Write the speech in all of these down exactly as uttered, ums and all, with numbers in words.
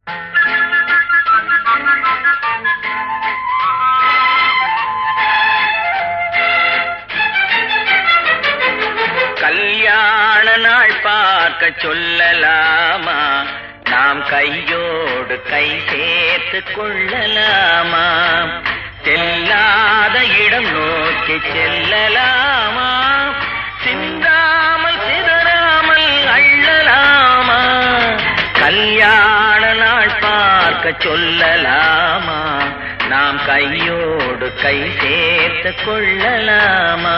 கல்யாண நாள் பார்க்க சொல்லலாமா, நாம் கையோடு கை சேர்த்து கொள்ளலாமா, செல்லாத இடம் நோக்கி செல்லலாமா, சிந்தாமல் சிதறாமல் அள்ளலாமா, கல்யாண நாள் பார்க்க சொல்லலாமா, நாம் கையோடு கை சேர்த்து கொள்ளலாமா.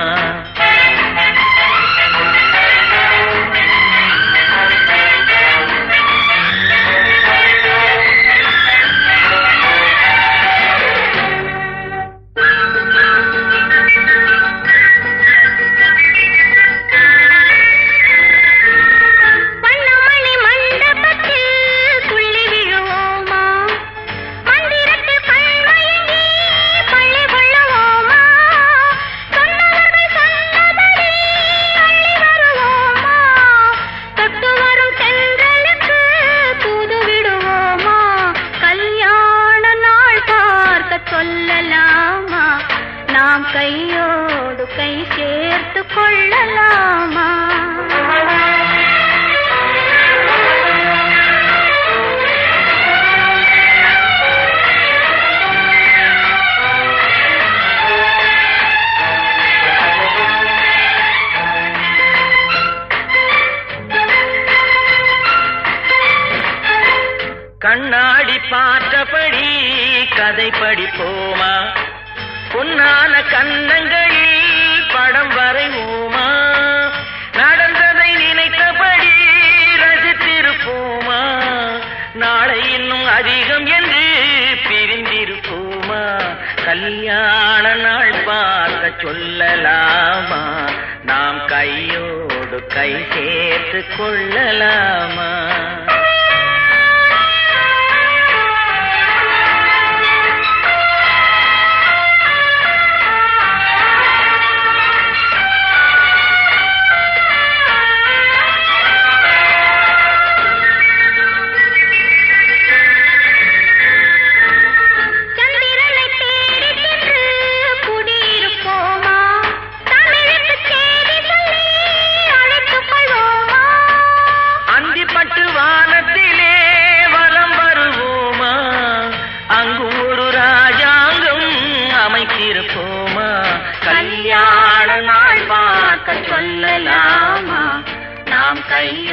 நாம் கையோடு கை சேர்த்து கொள்ளலாமா. கண்ணாடி பார்த்தபடி கதை படிப்போமா, பொன்னான கண்ணங்களில் படம் வரைவோமா, நடந்ததை நினைத்தபடி ரசித்திருப்போமா, நாளை இன்னும் அதிகம் என்று பிரிந்திருப்போமா, கல்யாண நாள் பார்க்க சொல்லலாமா, நாம் கையோடு கை சேர்த்து கொள்ளலாமா. வானத்திலே வலம் வருவோமா, அங்கு ஒரு ராஜாங்கம் அமைத்திருப்போமா, கல்யாண நாள் பார்க்க சொல்லலாமா, நாம் கை